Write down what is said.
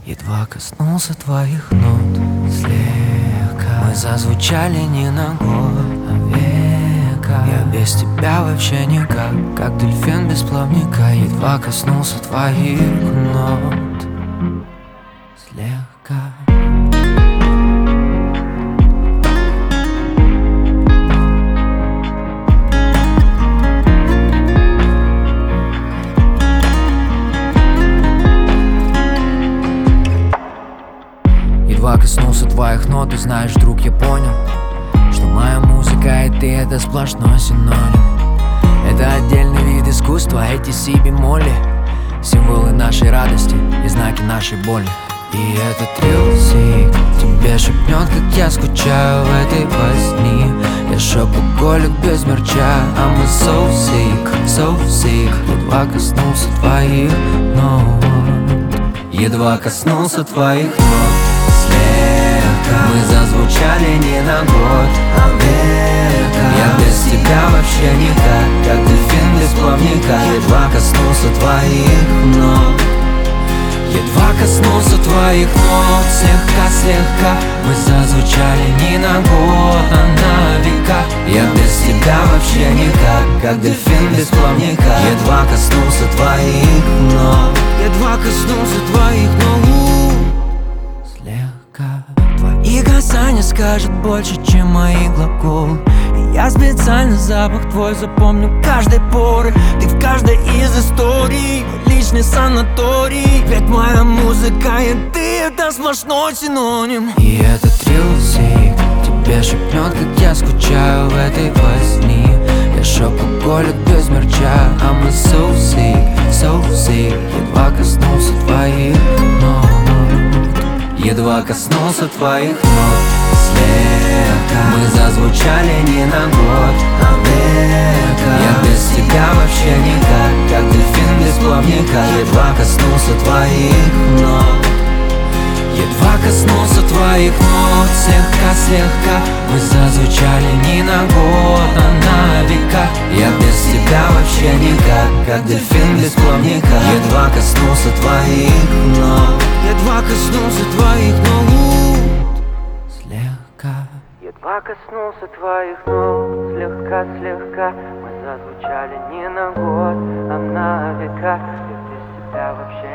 Едва коснулся твоих нот слегка. Мы зазвучали не на год, а века. Я без тебя вообще никак, как дельфин без плавника. Едва коснулся твоих нот слегка. Едва коснулся твоих нот, и знаешь, друг, я понял, что моя музыка и ты — это сплошной синоним. Это отдельный вид искусства, эти си бемоли, символы нашей радости и знаки нашей боли. И этот трилсик тебе шепнет, как я скучаю в этой возни. Я шопоголик без мерча, I'm so sick, so sick. Едва коснулся твоих нот, едва коснулся твоих нот слегка. Мы зазвучали не на год, а века. Я без тебя вообще никак, как дельфин без плавника. Едва коснулся твоих нот, едва коснулся твоих нот слегка-слегка. Мы зазвучали не на год, а на века. Я без тебя вообще никак, как дельфин без плавника. Едва коснулся твоих нот, едва коснулся твоих нот слегка. Твои касания скажут больше, чем мои глаголы. И я специально запах твой запомню каждой поры. Ты в каждой из историй мой личный санаторий. Ведь моя музыка и ты — это сплошной синоним. И этот трилсик тебе шепнет, как я скучаю в этой возни. Я шопоголик без мерча, I'm so sick, so sick. Едва коснулся твоих нот, едва коснулся твоих нот слегка. Мы зазвучали не на год, а века. Я без тебя вообще никак, как дельфин без плавника. Едва коснулся твоих нот, едва коснулся твоих нот слегка-слегка. Мы зазвучали не на год, а на века. Я без тебя вообще никак, как дельфин без плавника. Едва коснулся твоих нот, едва коснулся твоих нот слегка. Едва коснулся твоих нот слегка-слегка. Мы зазвучали не на год, а на века. Я без тебя вообще